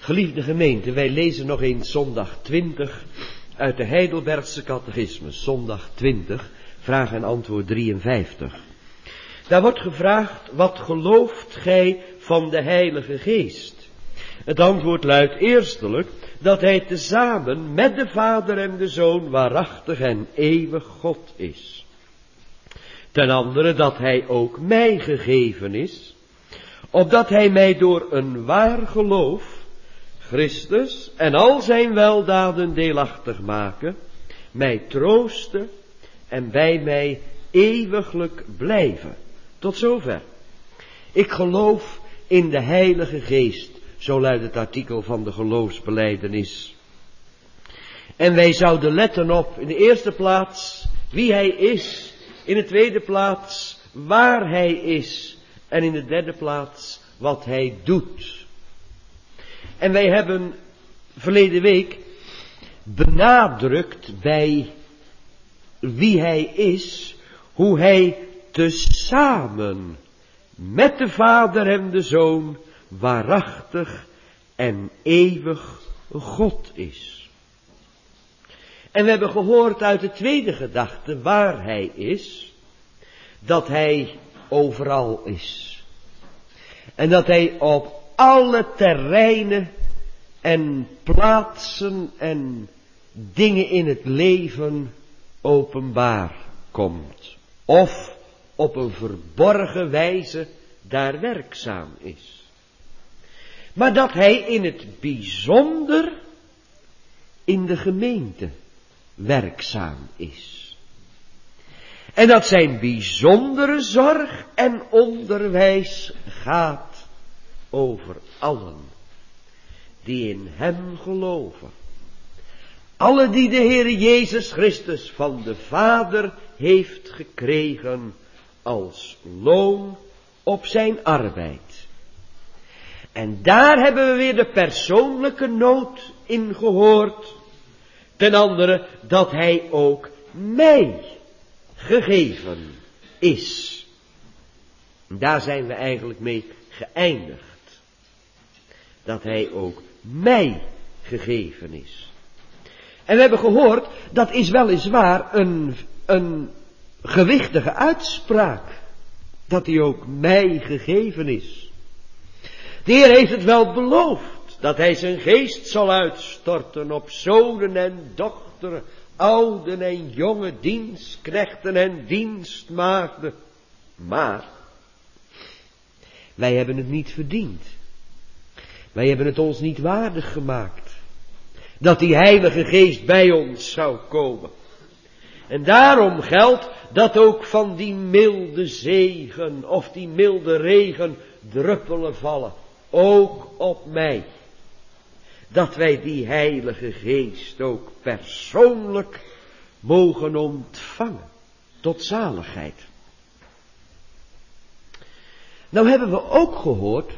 Geliefde gemeente, wij lezen nog eens zondag 20 uit de Heidelbergse catechismus, zondag 20, vraag en antwoord 53. Daar wordt gevraagd, wat gelooft gij van de Heilige Geest? Het antwoord luidt eerstelijk dat hij tezamen met de Vader en de Zoon waarachtig en eeuwig God is. Ten andere dat hij ook mij gegeven is, opdat hij mij door een waar geloof Christus en al zijn weldaden deelachtig maken, mij troosten en bij mij eeuwiglijk blijven. Tot zover. Ik geloof in de Heilige Geest, zo luidt het artikel van de geloofsbelijdenis. En wij zouden letten op in de eerste plaats wie hij is, in de tweede plaats waar hij is en in de derde plaats wat hij doet. En wij hebben verleden week benadrukt bij wie hij is, hoe hij tezamen met de Vader en de Zoon waarachtig en eeuwig God is. En we hebben gehoord uit de tweede gedachte waar hij is, dat hij overal is. En dat hij op alle terreinen en plaatsen en dingen in het leven openbaar komt. Of op een verborgen wijze daar werkzaam is. Maar dat hij in het bijzonder in de gemeente werkzaam is. En dat zijn bijzondere zorg en onderwijs gaat over allen die in hem geloven. Alle die de Heer Jezus Christus van de Vader heeft gekregen als loon op zijn arbeid. En daar hebben we weer de persoonlijke noot in gehoord. Ten andere dat hij ook mij gegeven is. Daar zijn we eigenlijk mee geëindigd. Dat hij ook mij gegeven is. En we hebben gehoord, dat is weliswaar een gewichtige uitspraak. Dat hij ook mij gegeven is. De Heer heeft het wel beloofd, dat hij zijn geest zal uitstorten op zonen en dochteren, ouden en jonge, dienstknechten en dienstmaagden. Maar wij hebben het niet verdiend. Wij hebben het ons niet waardig gemaakt. Dat die Heilige Geest bij ons zou komen. En daarom geldt dat ook van die milde zegen of die milde regen druppelen vallen. Ook op mij. Dat wij die Heilige Geest ook persoonlijk mogen ontvangen. Tot zaligheid. Nou hebben we ook gehoord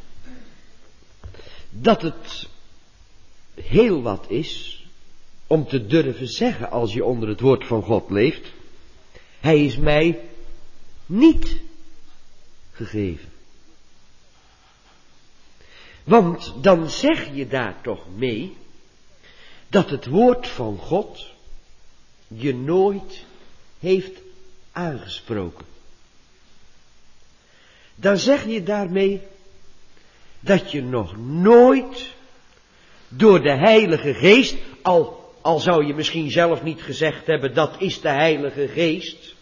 dat het heel wat is om te durven zeggen als je onder het woord van God leeft. Hij is mij niet gegeven. Want dan zeg je daar toch mee dat het woord van God je nooit heeft aangesproken. Dan zeg je daarmee dat je nog nooit door de Heilige Geest, al zou je misschien zelf niet gezegd hebben, dat is de Heilige Geest.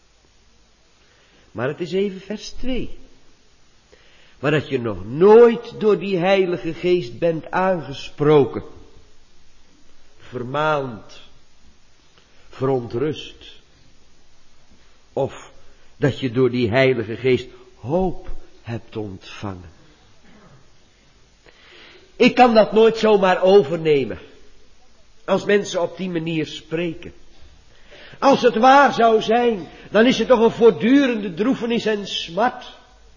Maar het is even vers 2. Maar dat je nog nooit door die Heilige Geest bent aangesproken. Vermaand. Verontrust. Of dat je door die Heilige Geest hoop hebt ontvangen. Ik kan dat nooit zomaar overnemen. Als mensen op die manier spreken. Als het waar zou zijn, dan is het toch een voortdurende droefenis en smart.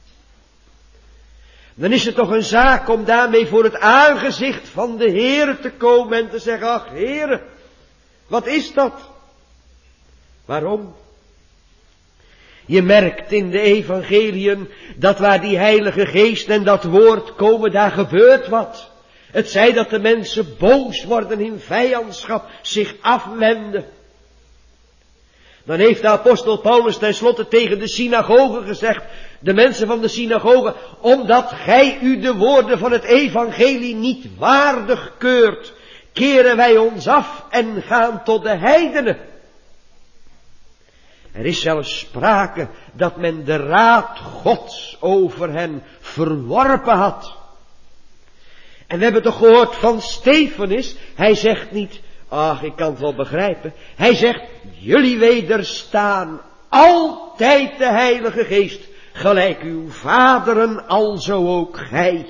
Dan is het toch een zaak om daarmee voor het aangezicht van de Heere te komen en te zeggen, ach Heere, wat is dat? Waarom? Je merkt in de evangeliën dat waar die Heilige Geest en dat woord komen, daar gebeurt wat. Het zij dat de mensen boos worden in vijandschap, zich afwenden. Dan heeft de apostel Paulus tenslotte tegen de synagogen gezegd, de mensen van de synagogen, omdat gij u de woorden van het evangelie niet waardig keurt, keren wij ons af en gaan tot de heidenen. Er is zelfs sprake dat men de raad Gods over hen verworpen had. En we hebben toch gehoord van Stefanus, hij zegt niet, ach, ik kan het wel begrijpen. Hij zegt, jullie wederstaan altijd de Heilige Geest, gelijk uw vaderen, alzo ook gij.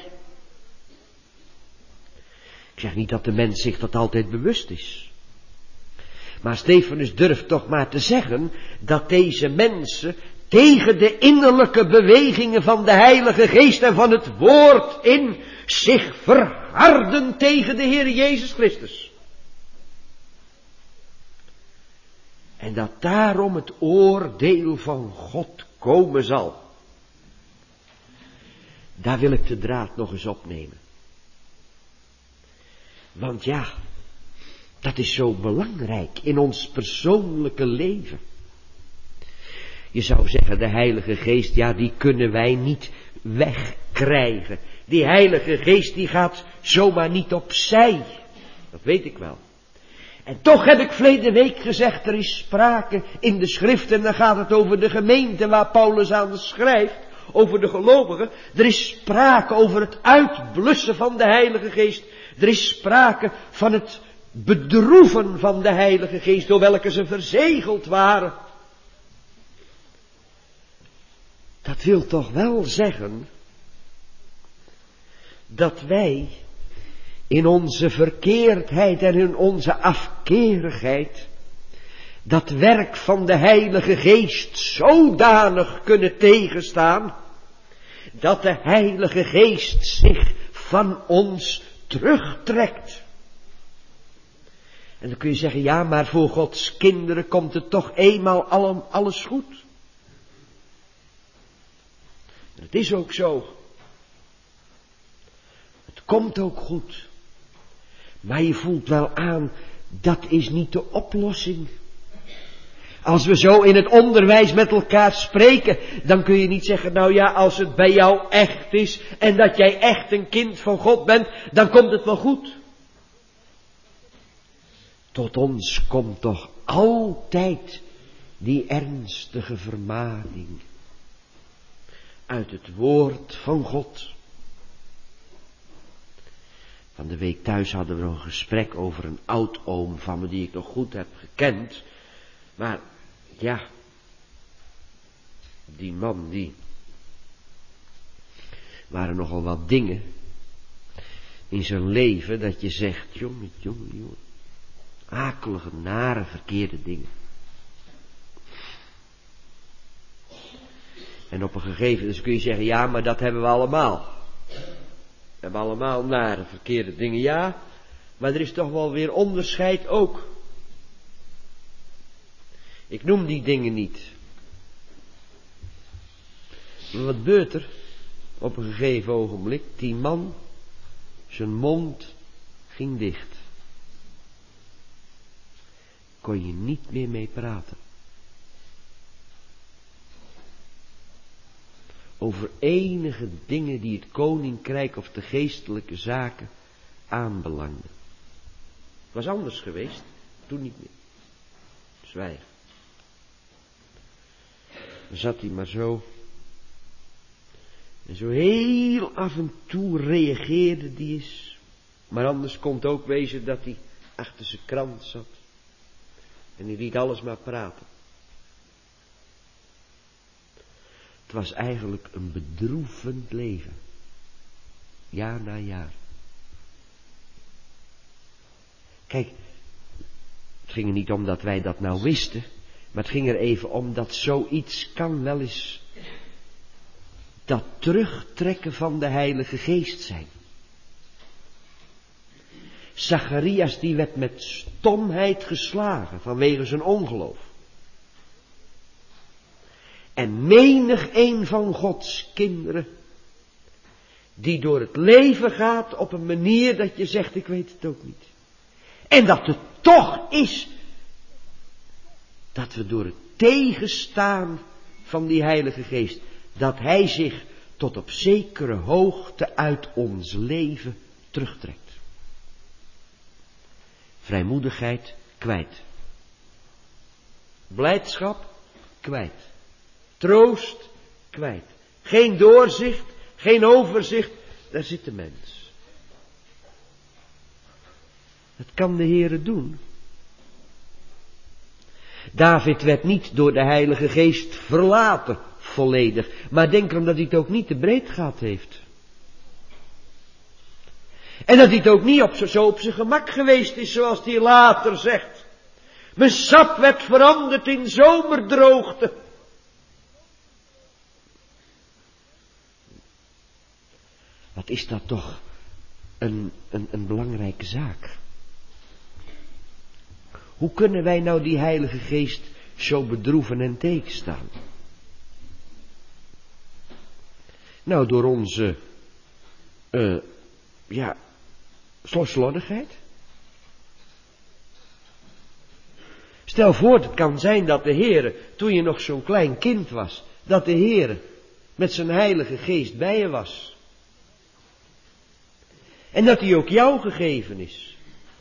Ik zeg niet dat de mens zich dat altijd bewust is. Maar Stefanus durft toch maar te zeggen dat deze mensen tegen de innerlijke bewegingen van de Heilige Geest en van het Woord in zich verharden tegen de Heer Jezus Christus. En dat daarom het oordeel van God komen zal. Daar wil ik de draad nog eens opnemen. Want ja, dat is zo belangrijk in ons persoonlijke leven. Je zou zeggen, de Heilige Geest, ja, die kunnen wij niet wegkrijgen. Die Heilige Geest, die gaat zomaar niet opzij. Dat weet ik wel. En toch heb ik verleden week gezegd, er is sprake in de schrift, en dan gaat het over de gemeente waar Paulus aan schrijft, over de gelovigen. Er is sprake over het uitblussen van de Heilige Geest. Er is sprake van het bedroeven van de Heilige Geest, door welke ze verzegeld waren. Dat wil toch wel zeggen dat wij in onze verkeerdheid en in onze afkerigheid dat werk van de Heilige Geest zodanig kunnen tegenstaan dat de Heilige Geest zich van ons terugtrekt. En dan kun je zeggen, ja, maar voor Gods kinderen komt het toch eenmaal alles goed. En het is ook zo. Het komt ook goed. Maar je voelt wel aan, dat is niet de oplossing. Als we zo in het onderwijs met elkaar spreken, dan kun je niet zeggen, nou ja, als het bij jou echt is en dat jij echt een kind van God bent, dan komt het wel goed. Tot ons komt toch altijd die ernstige vermaning uit het woord van God. Van de week thuis hadden we een gesprek over een oudoom van me die ik nog goed heb gekend. Maar ja, die man, die waren nogal wat dingen in zijn leven dat je zegt, jongen, akelige, nare, verkeerde dingen. En op een gegeven moment kun je zeggen, ja, maar dat hebben we allemaal. We hebben allemaal nare, verkeerde dingen, ja, maar er is toch wel weer onderscheid ook. Ik noem die dingen niet. Maar wat gebeurt er? Op een gegeven ogenblik, die man, zijn mond ging dicht. Kon je niet meer mee praten. Over enige dingen die het koninkrijk of de geestelijke zaken aanbelangden. Het was anders geweest, toen niet meer. Zwijgen. Dan zat hij maar zo. En zo heel af en toe reageerde die eens. Maar anders kon het ook wezen dat hij achter zijn krant zat. En hij liet alles maar praten. Het was eigenlijk een bedroevend leven. Jaar na jaar. Kijk, het ging er niet om dat wij dat nou wisten. Maar het ging er even om dat zoiets kan wel eens dat terugtrekken van de Heilige Geest zijn. Zacharias die werd met stomheid geslagen vanwege zijn ongeloof. En menig een van Gods kinderen die door het leven gaat op een manier dat je zegt, ik weet het ook niet. En dat het toch is dat we door het tegenstaan van die Heilige Geest, dat Hij zich tot op zekere hoogte uit ons leven terugtrekt. Vrijmoedigheid kwijt. Blijdschap kwijt. Troost kwijt. Geen doorzicht, geen overzicht. Daar zit de mens. Dat kan de Heere doen. David werd niet door de Heilige Geest verlaten, volledig. Maar denk erom dat hij het ook niet te breed gehad heeft. En dat hij het ook niet zo op zijn gemak geweest is, zoals hij later zegt. Mijn sap werd veranderd in zomerdroogte. Wat is dat toch een belangrijke zaak. Hoe kunnen wij nou die Heilige Geest zo bedroeven en tegenstaan? Nou, door onze, slordigheid. Stel voor, het kan zijn dat de Heere, toen je nog zo'n klein kind was, dat de Heere met zijn Heilige Geest bij je was. En dat hij ook jou gegeven is.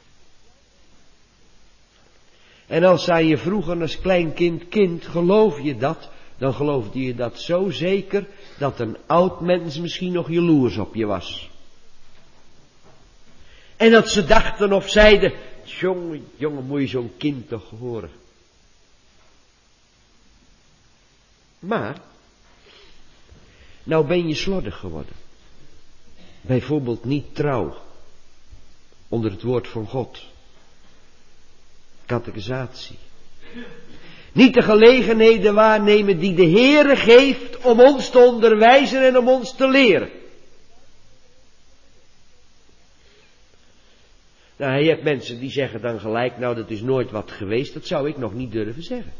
En als zij je vroegen als klein kind, geloof je dat? Dan geloofde je dat zo zeker, dat een oud mens misschien nog jaloers op je was. En dat ze dachten of zeiden, jongen, moet je zo'n kind toch horen. Maar, nou ben je slordig geworden. Bijvoorbeeld niet trouw. Onder het woord van God. Catechisatie. Niet de gelegenheden waarnemen die de Heere geeft om ons te onderwijzen en om ons te leren. Nou, je hebt mensen die zeggen dan gelijk, nou dat is nooit wat geweest, dat zou ik nog niet durven zeggen.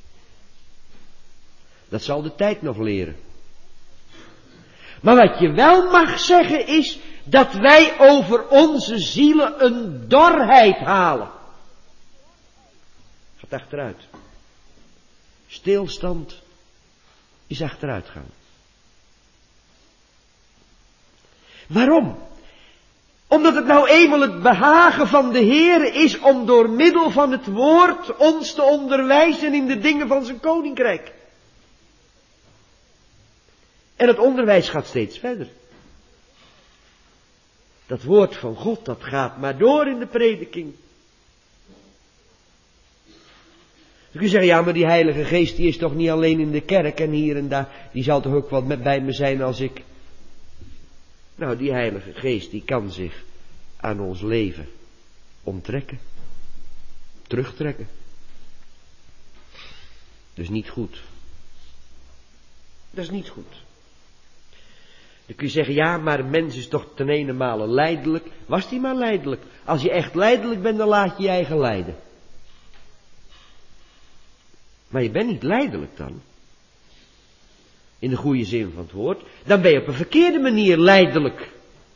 Dat zal de tijd nog leren. Maar wat je wel mag zeggen is dat wij over onze zielen een dorheid halen. Gaat achteruit. Stilstand is achteruitgang. Waarom? Omdat het nou eenmaal het behagen van de Heer is om door middel van het woord ons te onderwijzen in de dingen van zijn koninkrijk. En het onderwijs gaat steeds verder. Dat woord van God, dat gaat maar door in de prediking. Dan kun je zeggen, ja, maar die Heilige Geest die is toch niet alleen in de kerk en hier en daar. Die zal toch ook wel bij me zijn als ik. Nou, die Heilige Geest die kan zich aan ons leven onttrekken. Terugtrekken. Dat is niet goed. Dat is niet goed. Dan kun je zeggen, ja, maar een mens is toch ten ene male lijdelijk. Was die maar lijdelijk? Als je echt lijdelijk bent, dan laat je je eigen lijden. Maar je bent niet lijdelijk dan. In de goede zin van het woord. Dan ben je op een verkeerde manier lijdelijk.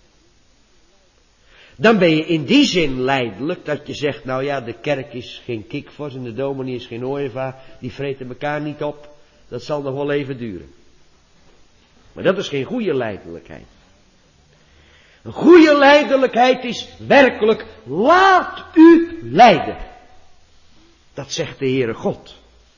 Dan ben je in die zin lijdelijk dat je zegt, nou ja, de kerk is geen kikvors en de dominee is geen ooievaar. Die vreten elkaar niet op. Dat zal nog wel even duren. Maar dat is geen goede lijdelijkheid. Een goede lijdelijkheid is werkelijk, laat u lijden. Dat zegt de Heere God.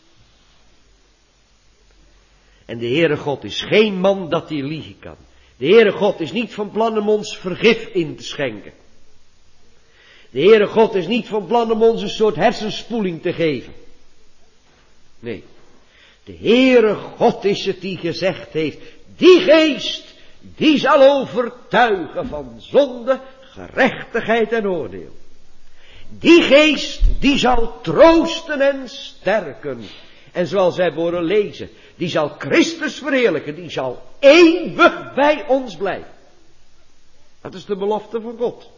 En de Heere God is geen man dat hij liegen kan. De Heere God is niet van plan om ons vergif in te schenken. De Heere God is niet van plan om ons een soort hersenspoeling te geven. Nee. De Heere God is het die gezegd heeft, die geest, die zal overtuigen van zonde, gerechtigheid en oordeel. Die geest, die zal troosten en sterken. En zoals wij horen lezen, die zal Christus verheerlijken, die zal eeuwig bij ons blijven. Dat is de belofte van God.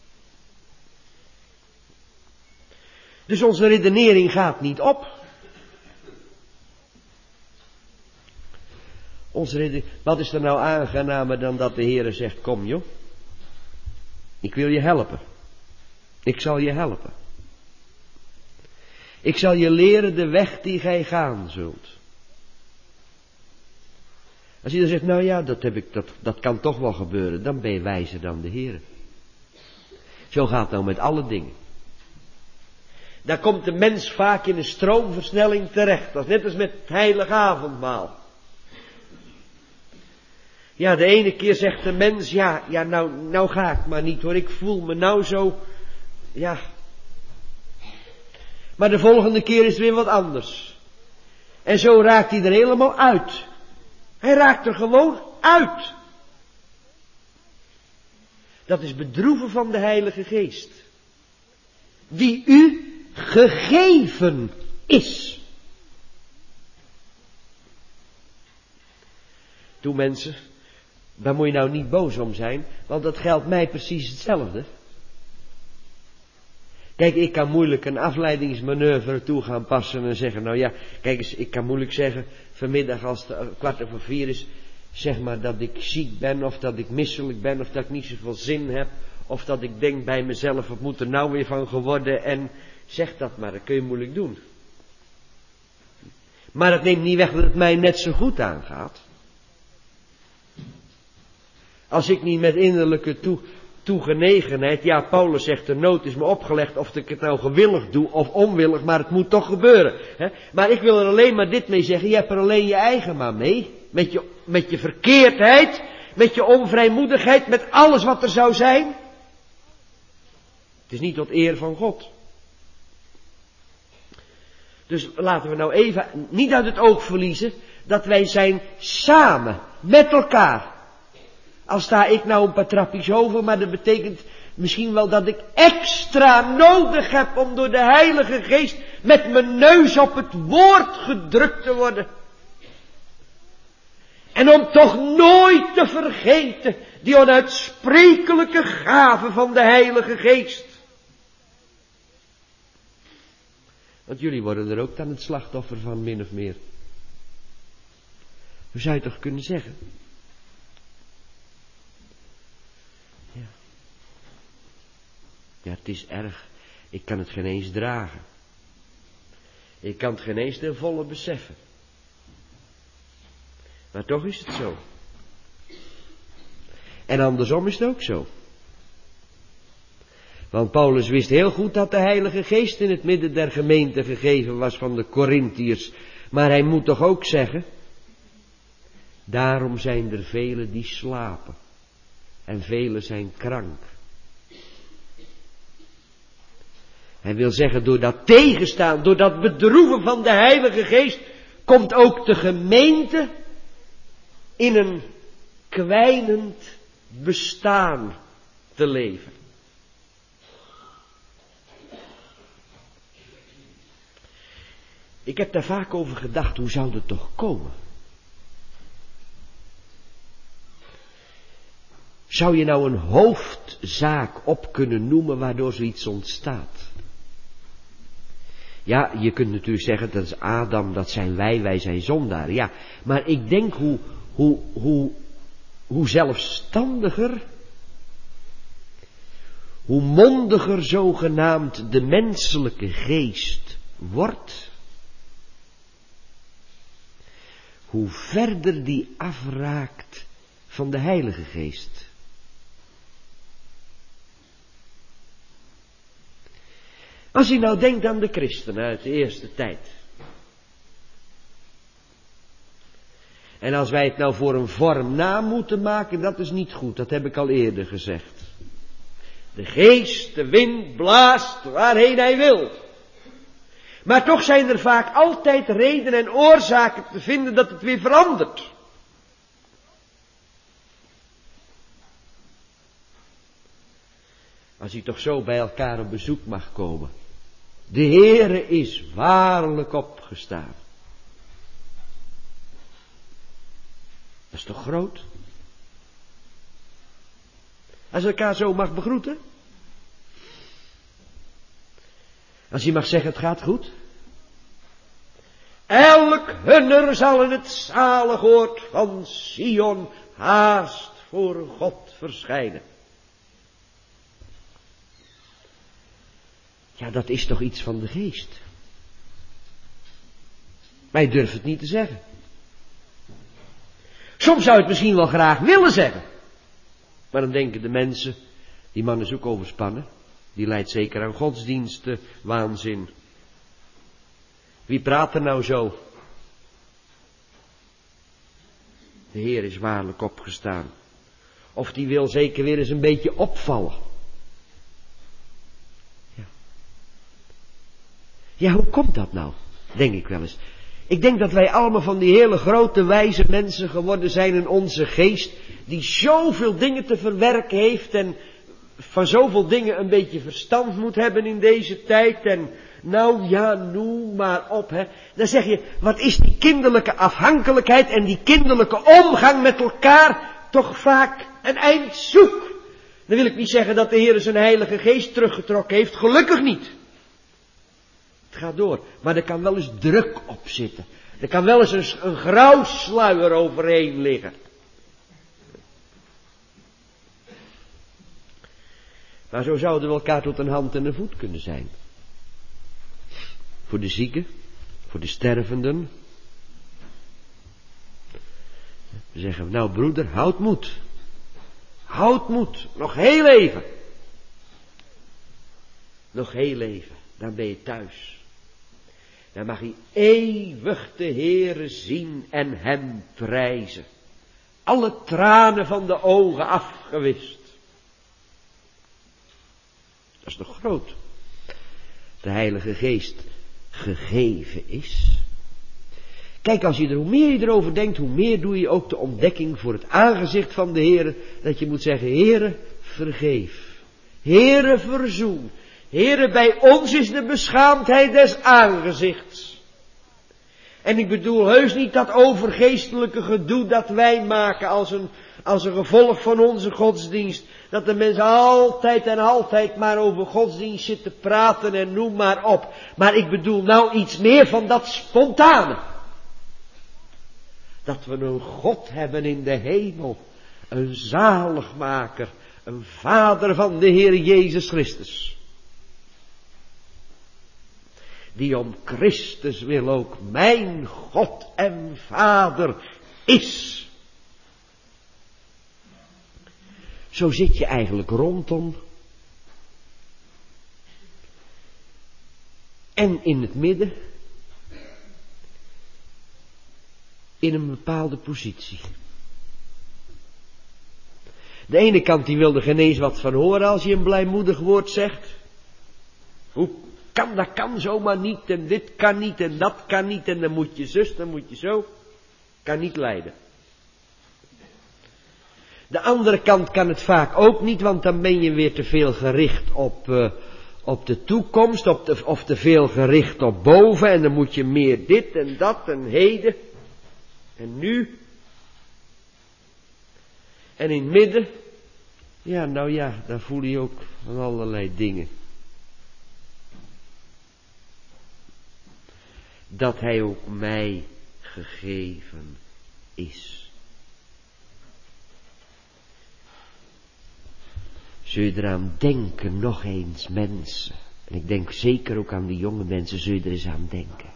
Dus onze redenering gaat niet op. Wat is er nou aangenamer dan dat de Heere zegt, kom joh. Ik wil je helpen. Ik zal je helpen. Ik zal je leren de weg die gij gaan zult. Als je dan zegt, nou ja, dat kan toch wel gebeuren, dan ben je wijzer dan de Heere. Zo gaat het nou met alle dingen. Daar komt de mens vaak in een stroomversnelling terecht. Dat is net als met het heilige avondmaal. Ja, de ene keer zegt de mens, nou ga ik maar niet hoor, ik voel me nou zo, ja. Maar de volgende keer is het weer wat anders. En zo raakt hij er helemaal uit. Hij raakt er gewoon uit. Dat is bedroeven van de Heilige Geest. Die u gegeven is. Toe mensen, daar moet je nou niet boos om zijn, want dat geldt mij precies hetzelfde. Kijk, ik kan moeilijk een afleidingsmanoeuvre toe gaan passen en zeggen, nou ja, kijk eens, ik kan moeilijk zeggen, vanmiddag als het 3:15 is, zeg maar dat ik ziek ben, of dat ik misselijk ben, of dat ik niet zoveel zin heb, of dat ik denk bij mezelf, wat moet er nou weer van geworden, en zeg dat maar, dat kun je moeilijk doen. Maar dat neemt niet weg dat het mij net zo goed aangaat. Als ik niet met innerlijke toegenegenheid, ja, Paulus zegt, de nood is me opgelegd of ik het nou gewillig doe of onwillig, maar het moet toch gebeuren. Hè? Maar ik wil er alleen maar dit mee zeggen, je hebt er alleen je eigen maar mee. Met je verkeerdheid, met je onvrijmoedigheid, met alles wat er zou zijn. Het is niet tot eer van God. Dus laten we nou even niet uit het oog verliezen dat wij zijn samen, met elkaar. Al sta ik nou een paar trapjes over, maar dat betekent misschien wel dat ik extra nodig heb om door de Heilige Geest met mijn neus op het woord gedrukt te worden. En om toch nooit te vergeten die onuitsprekelijke gave van de Heilige Geest. Want jullie worden er ook dan het slachtoffer van, min of meer. Hoe zou je toch kunnen zeggen? Ja, het is erg. Ik kan het geen eens dragen. Ik kan het geen eens ten volle beseffen. Maar toch is het zo. En andersom is het ook zo. Want Paulus wist heel goed dat de Heilige Geest in het midden der gemeente gegeven was van de Korintiërs. Maar hij moet toch ook zeggen, daarom zijn er velen die slapen. En velen zijn krank. Hij wil zeggen, door dat tegenstaan, door dat bedroeven van de Heilige Geest, komt ook de gemeente in een kwijnend bestaan te leven. Ik heb daar vaak over gedacht, hoe zou dat toch komen? Zou je nou een hoofdzaak op kunnen noemen waardoor zoiets ontstaat? Ja, je kunt natuurlijk zeggen, dat is Adam, dat zijn wij zijn zondaren. Ja, maar ik denk hoe zelfstandiger, hoe mondiger zogenaamd de menselijke geest wordt, hoe verder die afraakt van de Heilige Geest. Als je nou denkt aan de christenen uit de eerste tijd. En als wij het nou voor een vorm na moeten maken, dat is niet goed. Dat heb ik al eerder gezegd. De geest, de wind blaast waarheen hij wil. Maar toch zijn er vaak altijd redenen en oorzaken te vinden dat het weer verandert. Als u toch zo bij elkaar op bezoek mag komen. De Heere is waarlijk opgestaan. Dat is toch groot? Als je elkaar zo mag begroeten. Als je mag zeggen het gaat goed. Elk hunner zal in het zalig oord van Sion haast voor God verschijnen. Ja, dat is toch iets van de geest. Wij durven het niet te zeggen. Soms zou je het misschien wel graag willen zeggen. Maar dan denken de mensen, die man is ook overspannen. Die leidt zeker aan godsdiensten, waanzin. Wie praat er nou zo? De Heer is waarlijk opgestaan. Of die wil zeker weer eens een beetje opvallen. Ja, hoe komt dat nou? Denk ik wel eens. Ik denk dat wij allemaal van die hele grote wijze mensen geworden zijn in onze geest, die zoveel dingen te verwerken heeft en van zoveel dingen een beetje verstand moet hebben in deze tijd. En nou ja, noem maar op. Hè. Dan zeg je, wat is die kinderlijke afhankelijkheid en die kinderlijke omgang met elkaar toch vaak een eind zoek. Dan wil ik niet zeggen dat de Heer zijn Heilige Geest teruggetrokken heeft, gelukkig niet. Het gaat door, maar er kan wel eens druk op zitten. Er kan wel eens een grauwsluier overheen liggen. Maar zo zouden we elkaar tot een hand en een voet kunnen zijn. Voor de zieken, voor de stervenden. Dan zeggen we, nou broeder, houd moed. Houd moed, nog heel even. Nog heel even, dan ben je thuis. Dan mag hij eeuwig de Heere zien en hem prijzen. Alle tranen van de ogen afgewist. Dat is nog groot. De Heilige Geest gegeven is. Kijk, hoe meer je erover denkt, hoe meer doe je ook de ontdekking voor het aangezicht van de Heere. Dat je moet zeggen, Heere, vergeef. Heere, verzoen. Heere, bij ons is de beschaamdheid des aangezichts. En ik bedoel heus niet dat overgeestelijke gedoe dat wij maken als een gevolg van onze godsdienst. Dat de mensen altijd en altijd maar over godsdienst zitten praten en noem maar op. Maar ik bedoel nou iets meer van dat spontane. Dat we een God hebben in de hemel. Een zaligmaker. Een vader van de Heer Jezus Christus. Die om Christus wil ook mijn God en Vader is. Zo zit je eigenlijk rondom. En in het midden. In een bepaalde positie. De ene kant die wil er geen eens wat van horen als je een blijmoedig woord zegt. Dat kan zomaar niet en dit kan niet en dat kan niet en dan moet je zus, dan moet je zo. Kan niet leiden. De andere kant kan het vaak ook niet, want dan ben je weer te veel gericht op de toekomst of te veel gericht op boven en dan moet je meer dit en dat en heden en nu. En in het midden, ja nou ja, daar voel je ook van allerlei dingen. Dat hij ook mij gegeven is. Zul je eraan denken nog eens mensen. En ik denk zeker ook aan de jonge mensen, zul je er eens aan denken.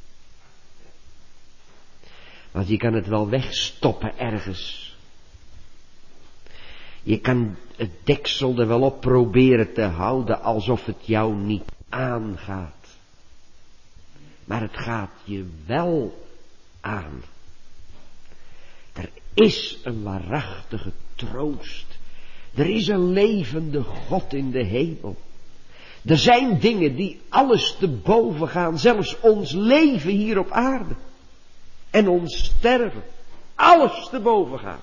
Want je kan het wel wegstoppen ergens. Je kan het deksel er wel op proberen te houden alsof het jou niet aangaat. Maar het gaat je wel aan. Er is een waarachtige troost. Er is een levende God in de hemel. Er zijn dingen die alles te boven gaan. Zelfs ons leven hier op aarde. En ons sterven. Alles te boven gaan.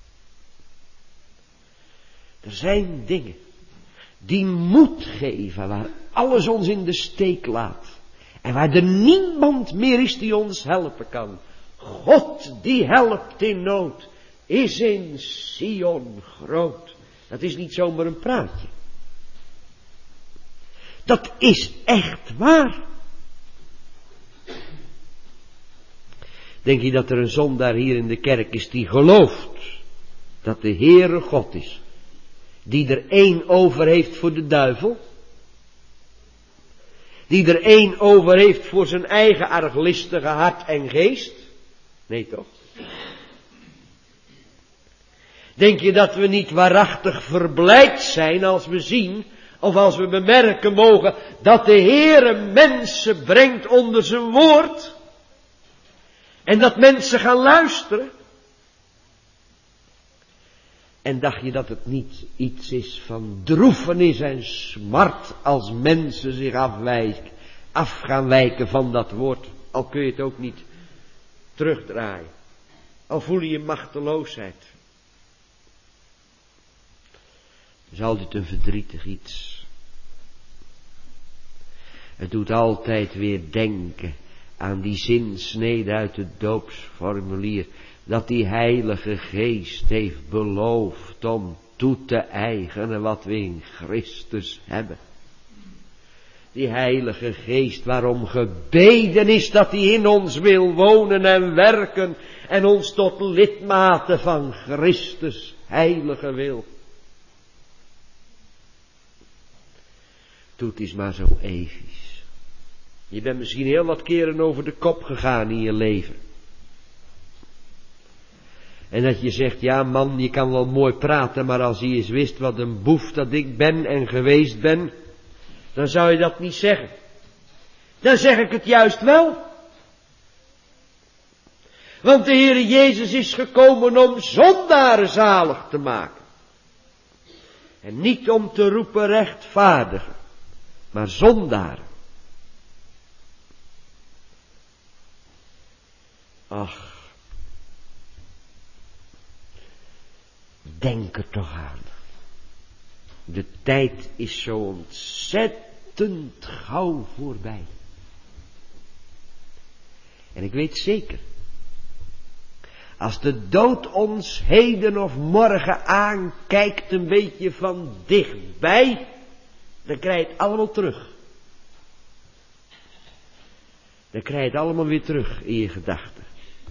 Er zijn dingen die moed geven waar alles ons in de steek laat. En waar er niemand meer is die ons helpen kan. God die helpt in nood. Is in Sion groot. Dat is niet zomaar een praatje. Dat is echt waar. Denk je dat er een zondaar hier in de kerk is die gelooft dat de Heere God is, die er één over heeft voor de duivel, die er één over heeft voor zijn eigen arglistige hart en geest? Nee toch? Denk je dat we niet waarachtig verblijd zijn als we zien, of als we bemerken mogen, dat de Heere mensen brengt onder zijn woord? En dat mensen gaan luisteren? En dacht je dat het niet iets is van droefenis en smart als mensen zich af gaan wijken van dat woord? Al kun je het ook niet terugdraaien. Al voel je machteloosheid. Het is altijd een verdrietig iets. Het doet altijd weer denken aan die zinsnede uit het doopsformulier, dat die Heilige Geest heeft beloofd om toe te eigenen wat we in Christus hebben. Die Heilige Geest waarom gebeden is dat hij in ons wil wonen en werken en ons tot lidmaten van Christus heilige wil. Doet is maar zo evisch. Je bent misschien heel wat keren over de kop gegaan in je leven. En dat je zegt, ja man, je kan wel mooi praten, maar als je eens wist wat een boef dat ik ben en geweest ben, dan zou je dat niet zeggen. Dan zeg ik het juist wel. Want de Heere Jezus is gekomen om zondaren zalig te maken. En niet om te roepen rechtvaardigen, maar zondaren. Ach, denk er toch aan. De tijd is zo ontzettend gauw voorbij. En ik weet zeker, als de dood ons heden of morgen aankijkt een beetje van dichtbij, dan krijg je het allemaal terug. Dan krijg je het allemaal weer terug in je gedachten.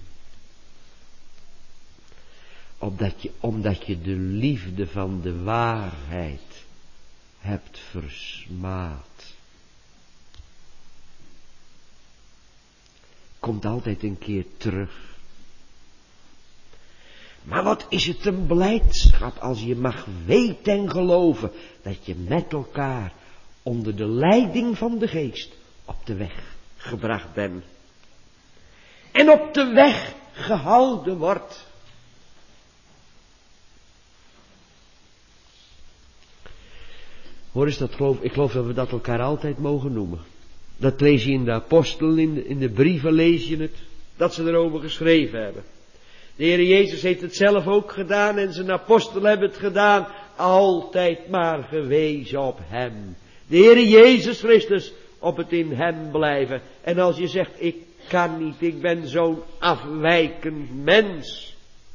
Omdat je de liefde van de waarheid hebt versmaad. Komt altijd een keer terug. Maar wat is het een blijdschap als je mag weten en geloven dat je met elkaar onder de leiding van de Geest op de weg gebracht bent. En op de weg gehouden wordt. Hoor eens, ik geloof dat we dat elkaar altijd mogen noemen. Dat lees je in de apostelen, in de brieven lees je het, dat ze erover geschreven hebben. De Heer Jezus heeft het zelf ook gedaan en zijn apostelen hebben het gedaan, altijd maar gewezen op Hem. De Heer Jezus Christus, op het in Hem blijven. En als je zegt, ik kan niet, ik ben zo'n afwijkend mens.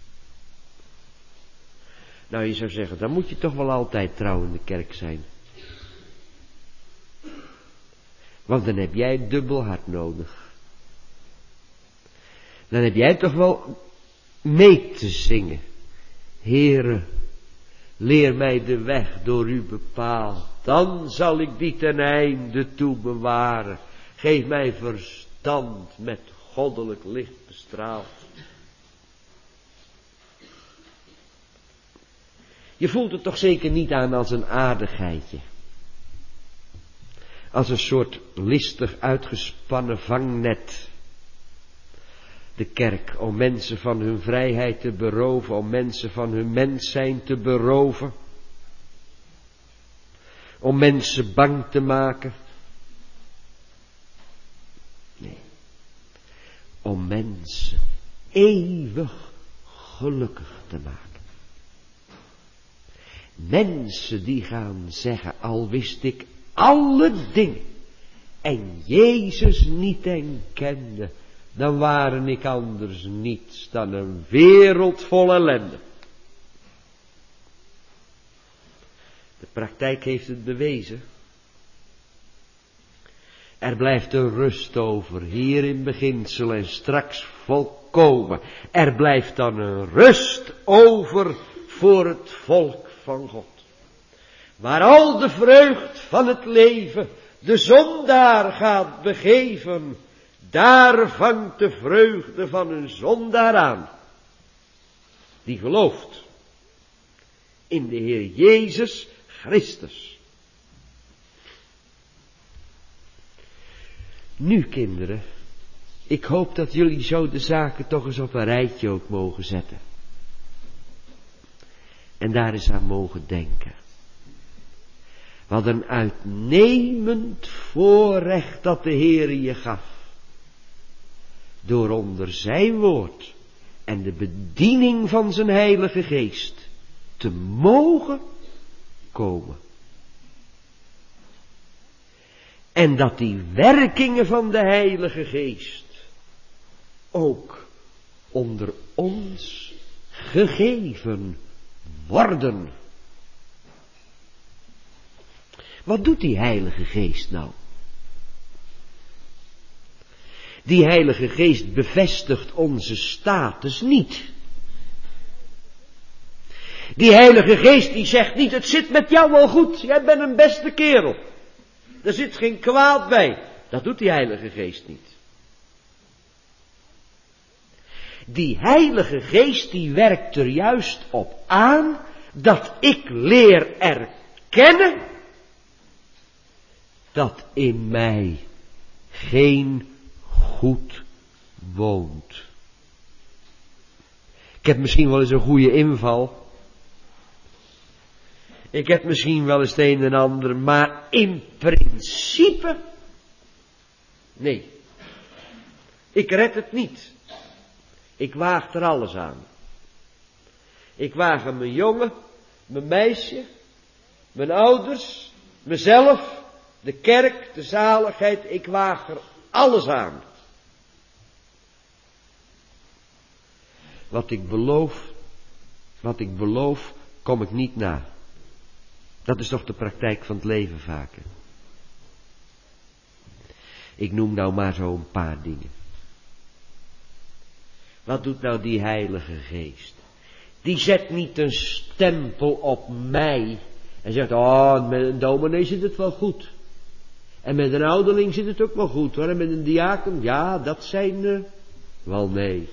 Nou, je zou zeggen, dan moet je toch wel altijd trouw in de kerk zijn. Want dan heb jij een dubbel hart nodig. Dan heb jij toch wel mee te zingen. Heere, leer mij de weg door u bepaald. Dan zal ik die ten einde toe bewaren. Geef mij verstand met goddelijk licht bestraald. Je voelt het toch zeker niet aan als een aardigheidje. Als een soort listig uitgespannen vangnet. De kerk om mensen van hun vrijheid te beroven, om mensen van hun mens zijn te beroven. Om mensen bang te maken. Nee. Om mensen eeuwig gelukkig te maken. Mensen die gaan zeggen, al wist ik alle dingen en Jezus niet en kende, dan waren ik anders niets dan een wereld vol ellende. De praktijk heeft het bewezen. Er blijft een rust over, hier in beginsel en straks volkomen komen. Er blijft dan een rust over voor het volk van God. Waar al de vreugd van het leven de zondaar gaat begeven, daar vangt de vreugde van een zondaar aan. Die gelooft in de Heer Jezus Christus. Nu, kinderen, ik hoop dat jullie zo de zaken toch eens op een rijtje ook mogen zetten. En daar eens aan mogen denken. Wat een uitnemend voorrecht dat de Heere je gaf. Door onder zijn woord en de bediening van zijn Heilige Geest te mogen komen. En dat die werkingen van de Heilige Geest ook onder ons gegeven worden. Wat doet die Heilige Geest nou? Die Heilige Geest bevestigt onze status niet. Die Heilige Geest die zegt niet, het zit met jou wel goed, jij bent een beste kerel. Er zit geen kwaad bij. Dat doet die Heilige Geest niet. Die Heilige Geest die werkt er juist op aan dat ik leer erkennen dat in mij geen goed woont. Ik heb misschien wel eens een goede inval. Ik heb misschien wel eens het een en ander, maar in principe, nee. Ik red het niet. Ik waag er alles aan. Ik waag aan mijn jongen, mijn meisje, mijn ouders, mezelf, de kerk, de zaligheid. Ik waag er alles aan. Wat ik beloof, kom ik niet na. Dat is toch de praktijk van het leven vaker. Ik noem nou maar zo een paar dingen. Wat doet nou die Heilige Geest? Die zet niet een stempel op mij. En zegt, oh, met een dominee zit het wel goed. En met een ouderling zit het ook wel goed hoor. En met een diaken, ja, dat zijn, wel nee.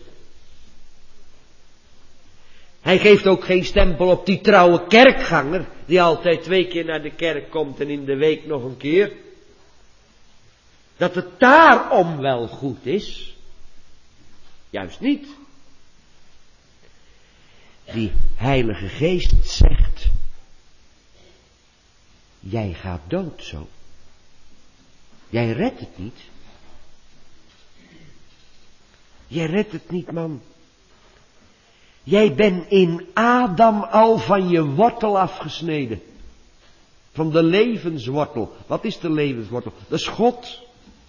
Hij geeft ook geen stempel op die trouwe kerkganger, die altijd 2 keer naar de kerk komt en in de week nog een keer. Dat het daarom wel goed is. Juist niet. Die Heilige Geest zegt, jij gaat dood zo. Jij redt het niet. Jij redt het niet, man. Jij bent in Adam al van je wortel afgesneden. Van de levenswortel. Wat is de levenswortel? Dat is God.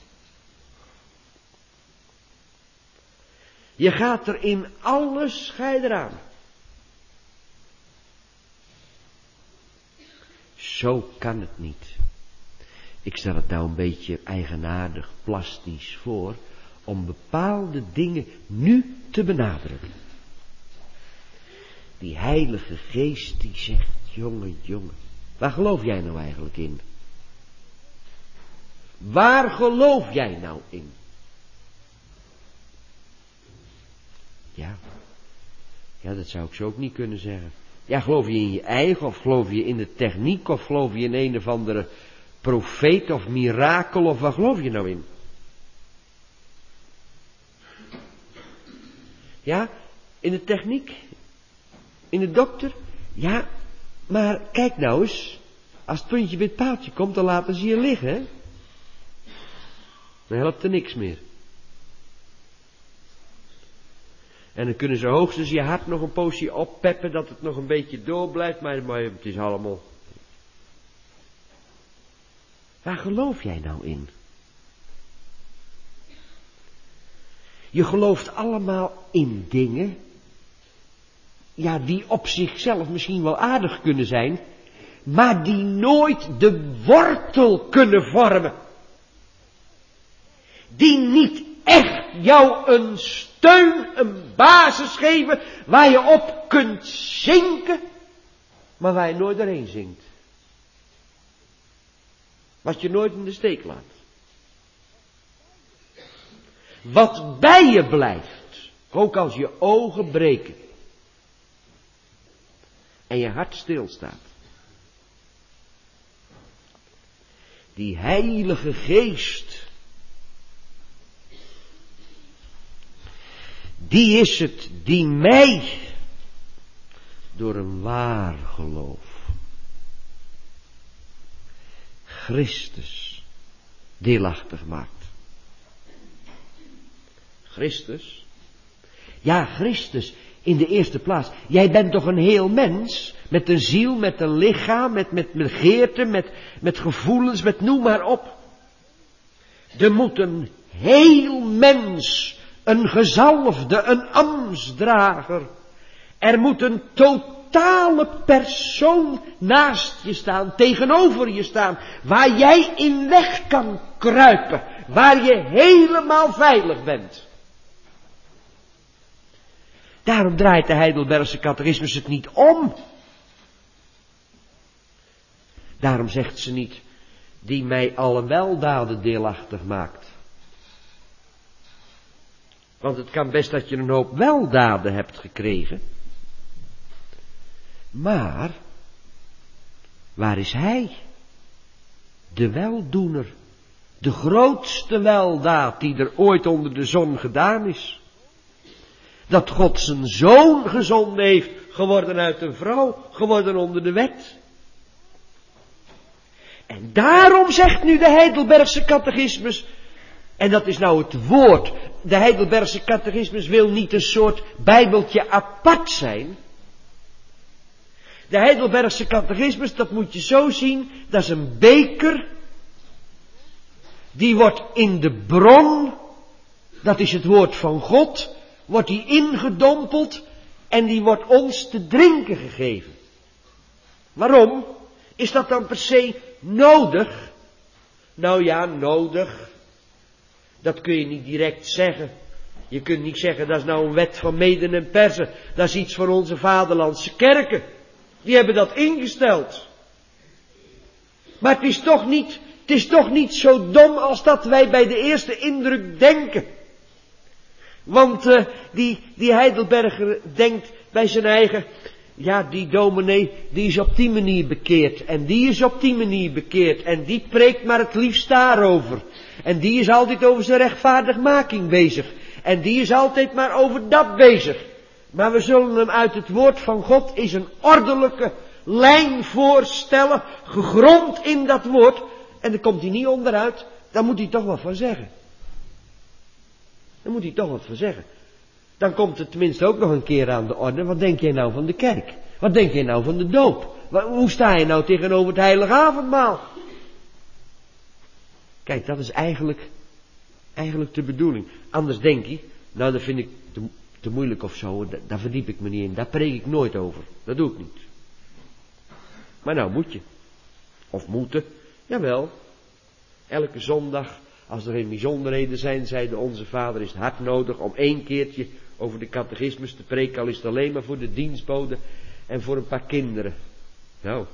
Je gaat er in alles, ga je eraan. Zo kan het niet. Ik stel het nou een beetje eigenaardig, plastisch voor, om bepaalde dingen nu te benadrukken. Die Heilige Geest die zegt, jongen, waar geloof jij nou eigenlijk in? Waar geloof jij nou in? Ja, dat zou ik zo ook niet kunnen zeggen. Ja, geloof je in je eigen, of geloof je in de techniek, of geloof je in een of andere profeet of mirakel, of waar geloof je nou in? Ja, in de techniek? In de dokter? Ja, maar kijk nou eens, als het puntje bij het paaltje komt, dan laten ze je liggen, hè? Dan helpt er niks meer. En dan kunnen ze hoogstens je hart nog een poosje oppeppen, dat het nog een beetje door blijft, maar het is allemaal. Waar geloof jij nou in? Je gelooft allemaal in dingen, ja, die op zichzelf misschien wel aardig kunnen zijn, maar die nooit de wortel kunnen vormen. Die niet echt jou een steun, een basis geven waar je op kunt zinken, maar waar je nooit doorheen zinkt. Wat je nooit in de steek laat. Wat bij je blijft, ook als je ogen breken en je hart stilstaat. Die Heilige Geest, die is het die mij door een waar geloof Christus deelachtig maakt. Christus? Ja, Christus in de eerste plaats. Jij bent toch een heel mens, met een ziel, met een lichaam, met begeerten, met gevoelens, met noem maar op. Er moet een heel mens, een gezalfde, een ambtsdrager. Er moet een totale persoon naast je staan, tegenover je staan, waar jij in weg kan kruipen, waar je helemaal veilig bent. Daarom draait de Heidelbergse catechismus het niet om. Daarom zegt ze niet, die mij alle weldaden deelachtig maakt. Want het kan best dat je een hoop weldaden hebt gekregen. Maar, waar is hij? De weldoener. De grootste weldaad die er ooit onder de zon gedaan is. Dat God zijn zoon gezonden heeft, geworden uit een vrouw, geworden onder de wet. En daarom zegt nu de Heidelbergse catechismus, en dat is nou het woord, de Heidelbergse catechismus wil niet een soort bijbeltje apart zijn. De Heidelbergse catechismus, dat moet je zo zien, dat is een beker, die wordt in de bron, dat is het woord van God, wordt die ingedompeld en die wordt ons te drinken gegeven. Waarom? Is dat dan per se nodig? Nou ja, nodig. Dat kun je niet direct zeggen. Je kunt niet zeggen, dat is nou een wet van Meden en Perzen. Dat is iets van onze vaderlandse kerken. Die hebben dat ingesteld. Maar het is toch niet zo dom als dat wij bij de eerste indruk denken. Want die Heidelberger denkt bij zijn eigen, ja, die dominee, die is op die manier bekeerd. En die is op die manier bekeerd. En die preekt maar het liefst daarover. En die is altijd over zijn rechtvaardigmaking bezig. En die is altijd maar over dat bezig. Maar we zullen hem uit het woord van God eens een ordelijke lijn voorstellen, gegrond in dat woord. En dan komt hij niet onderuit, daar moet hij toch wat van zeggen. Daar moet hij toch wat van zeggen. Dan komt het tenminste ook nog een keer aan de orde. Wat denk jij nou van de kerk? Wat denk jij nou van de doop? Hoe sta je nou tegenover het heilige avondmaal? Kijk, dat is eigenlijk de bedoeling. Anders denk je, nou dat vind ik te moeilijk of zo. Daar verdiep ik me niet in. Daar preek ik nooit over. Dat doe ik niet. Maar nou moet je. Of moeten. Jawel. Elke zondag, als er geen bijzonderheden zijn, zei onze vader, is het hard nodig om 1 keertje over de catechismus te preken, al is het alleen maar voor de dienstbode en voor een paar kinderen. Nou.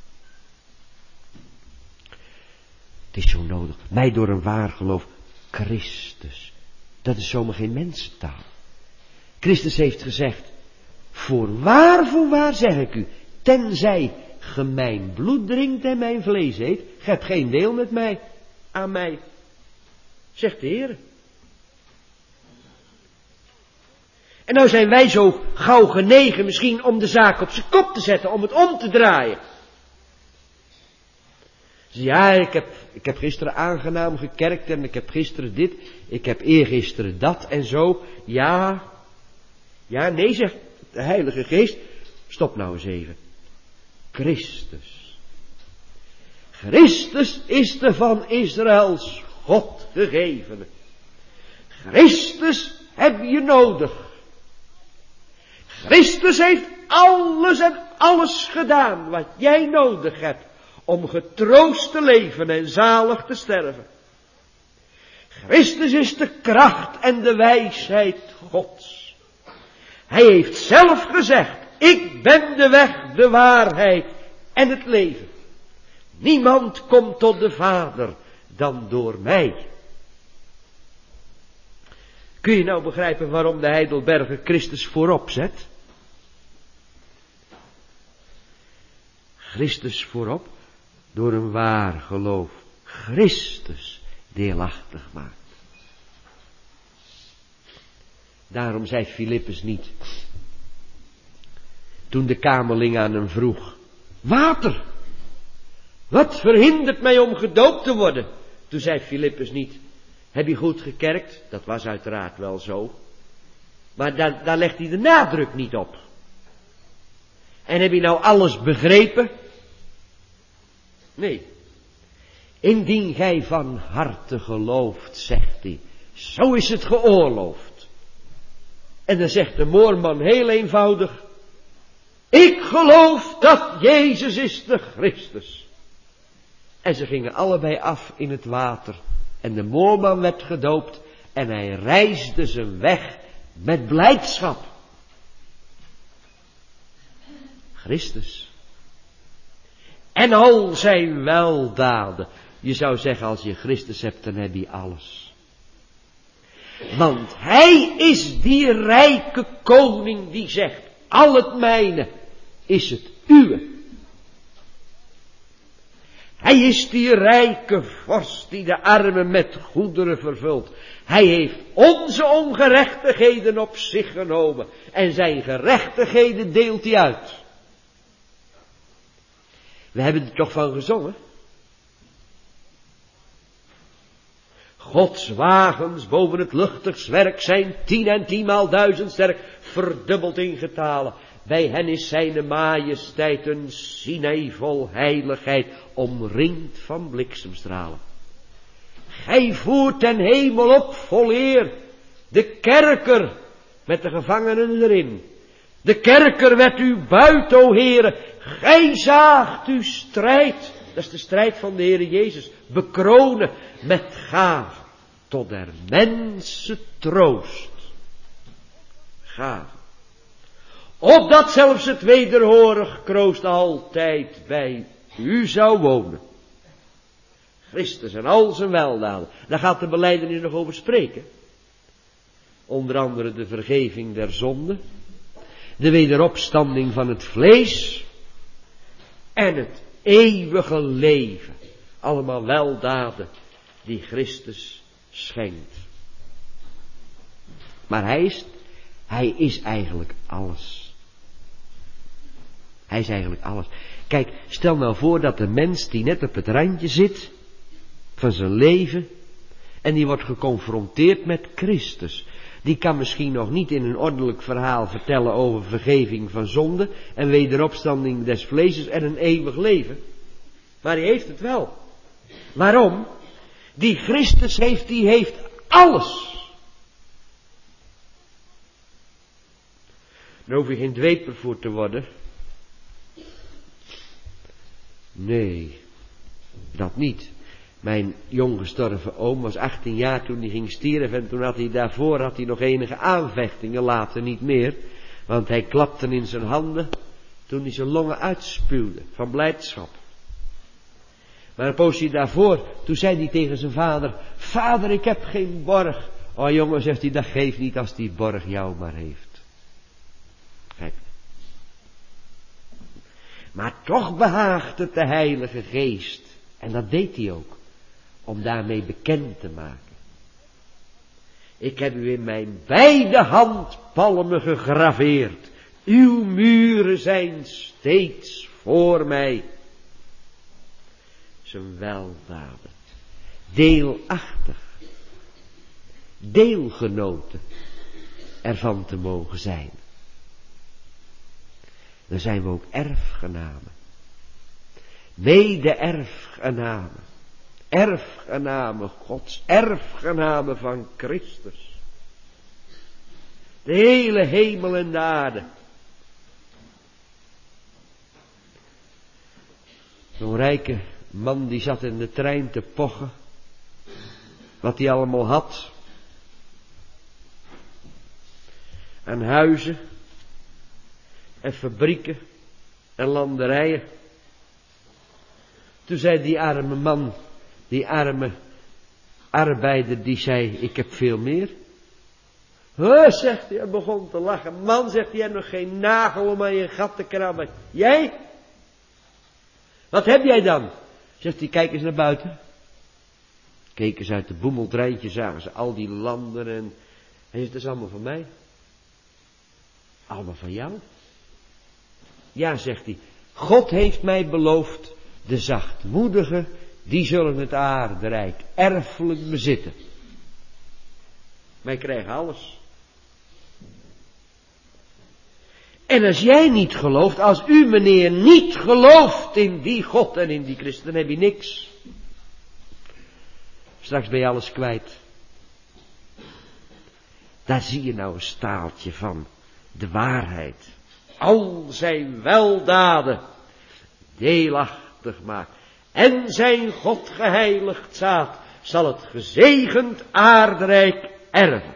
Het is zo nodig. Mij door een waar geloof. Christus. Dat is zomaar geen mensentaal. Christus heeft gezegd, voorwaar zeg ik u, tenzij ge mijn bloed drinkt en mijn vlees eet, ge hebt geen deel met mij, aan mij, zegt de Heer. En nou zijn wij zo gauw genegen misschien om de zaak op zijn kop te zetten, om het om te draaien. Ja, ik heb gisteren aangenaam gekerkt en ik heb gisteren dit, ik heb eergisteren dat en zo. Ja, nee, zegt de Heilige Geest, stop nou eens even. Christus. Christus is de van Israëls God gegevene. Christus heb je nodig. Christus heeft alles en alles gedaan wat jij nodig hebt om getroost te leven en zalig te sterven. Christus is de kracht en de wijsheid Gods. Hij heeft zelf gezegd, ik ben de weg, de waarheid en het leven. Niemand komt tot de Vader dan door mij. Kun je nou begrijpen waarom de Heidelberger Christus voorop zet? Christus voorop, door een waar geloof Christus deelachtig maakt. Daarom zei Filippus niet, toen de kamerling aan hem vroeg, water, wat verhindert mij om gedoopt te worden? Toen zei Filippus niet, heb je goed gekerkt? Dat was uiteraard wel zo. Maar daar legt hij de nadruk niet op. En heb je nou alles begrepen? Nee. Indien gij van harte gelooft, zegt hij, zo is het geoorloofd. En dan zegt de moorman heel eenvoudig, ik geloof dat Jezus is de Christus. En ze gingen allebei af in het water. En de moorman werd gedoopt en hij reisde zijn weg met blijdschap. Christus. En al zijn weldaden. Je zou zeggen, als je Christus hebt, dan heb je alles. Want hij is die rijke koning die zegt, al het mijne is het uwe. Hij is die rijke vorst die de armen met goederen vervult. Hij heeft onze ongerechtigheden op zich genomen en zijn gerechtigheden deelt hij uit. We hebben er toch van gezongen? Gods wagens boven het luchtig werk zijn 10 en 10.000 sterk, verdubbeld in getalen. Bij hen is zijn majesteit een Sinai vol heiligheid, omringd van bliksemstralen. Gij voert ten hemel op vol eer, de kerker met de gevangenen erin. De kerker werd uw buit, o Heere, gij zaagt uw strijd. Dat is de strijd van de Heere Jezus, bekronen met gave tot der mensen troost. Gave. Opdat zelfs het wederhorig kroost altijd bij u zou wonen. Christus en al zijn weldaden. Daar gaat de belijdenis nog over spreken. Onder andere de vergeving der zonde. De wederopstanding van het vlees. En het eeuwige leven. Allemaal weldaden die Christus schenkt. Maar hij is eigenlijk alles. Hij is eigenlijk alles. Kijk, stel nou voor dat de mens die net op het randje zit van zijn leven en die wordt geconfronteerd met Christus. Die kan misschien nog niet in een ordelijk verhaal vertellen over vergeving van zonde en wederopstanding des vleeses en een eeuwig leven. Maar hij heeft het wel. Waarom? Die Christus die heeft alles. Daar hoef je geen dweper voor te worden. Nee, dat niet. Mijn jong gestorven oom was 18 jaar toen hij ging sterven en toen had hij nog enige aanvechtingen, later niet meer. Want hij klapte in zijn handen toen hij zijn longen uitspuwde van blijdschap. Maar een poosje daarvoor, toen zei hij tegen zijn vader, vader, ik heb geen borg. Oh jongen, zegt hij, dat geeft niet als die borg jou maar heeft. Kijk. Maar toch behaagt het de Heilige Geest, en dat deed hij ook, om daarmee bekend te maken. Ik heb u in mijn beide handpalmen gegraveerd. Uw muren zijn steeds voor mij. Zijn weldaden. Deelachtig. Deelgenoten ervan te mogen zijn. Dan zijn we ook erfgenamen. Mede-erfgenamen. Erfgenamen Gods. Erfgenamen van Christus. De hele hemel en de aarde. Zo'n rijke man die zat in de trein te pochen. wat hij allemaal had. Aan huizen en fabrieken en landerijen. Toen zei die arme man, die arme arbeider, die zei, ik heb veel meer. Zegt hij, en begon te lachen. Man, zegt hij, je hebt nog geen nagel om aan je gat te krabben. Jij? Wat heb jij dan? Zegt hij, kijk eens naar buiten. Keken ze uit de boemeltreintje, zagen ze al die landen en hij zegt, dat is allemaal van mij. Allemaal van jou? Ja, zegt hij, God heeft mij beloofd, de zachtmoedigen, die zullen het aarderijk erfelijk bezitten. Wij krijgen alles. En als jij niet gelooft, als u meneer niet gelooft in die God en in die Christus, dan heb je niks. Straks ben je alles kwijt. Daar zie je nou een staaltje van de waarheid. Al zijn weldaden deelachtig maakt. En zijn God geheiligd zaad zal het gezegend aardrijk erven.